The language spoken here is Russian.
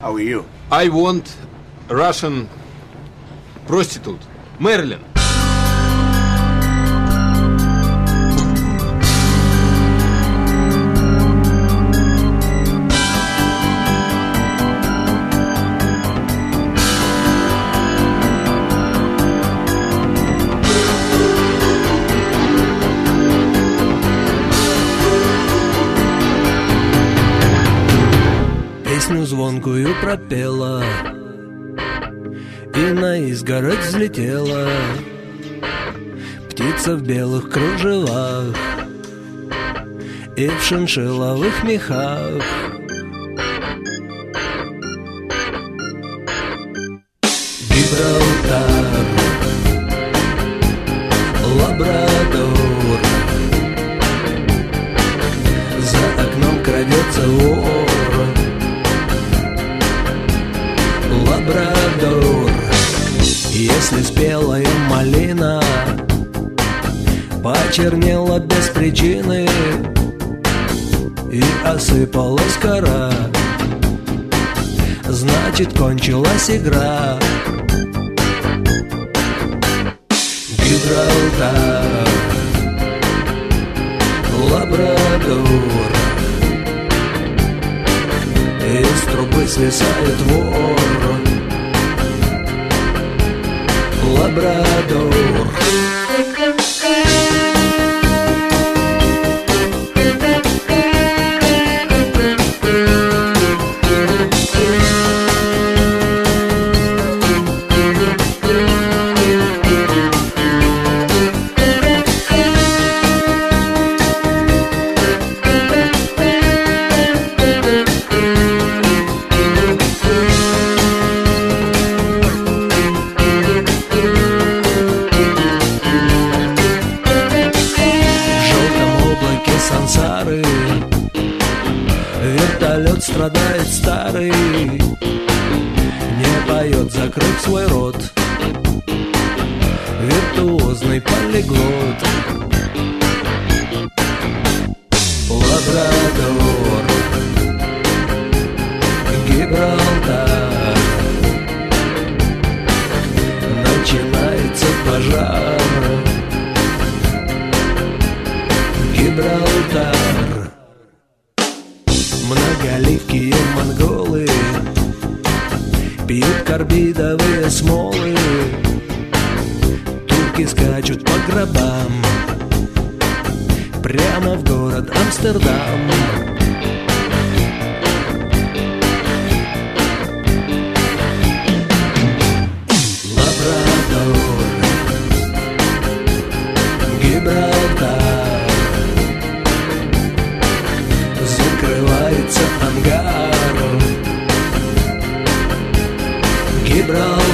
How are you? I want Russian prostitute. Marilyn. Песню звонкую пропела и на изгородь взлетела птица в белых кружевах и в шиншилловых мехах. Гибралтар, Лабрадор, за окном крадется вор. Лабрадор, если спелая малина почернела без причины и осыпалась кора, значит, кончилась игра. Гибралтар, Лабрадор, из трубы свисает вор. Лабрадор. Сансары вертолет страдает старый, не поет, закрыв свой рот, виртуозный полиглот. Лабрадор, Гибралтар, начинается пожар. Гибралтар, многоливкие монголы пьют карбидовые смолы, турки скачут по гробам прямо в город Амстердам. Лабрадор, Гибралтар, закрывается ангар. Гибралтар.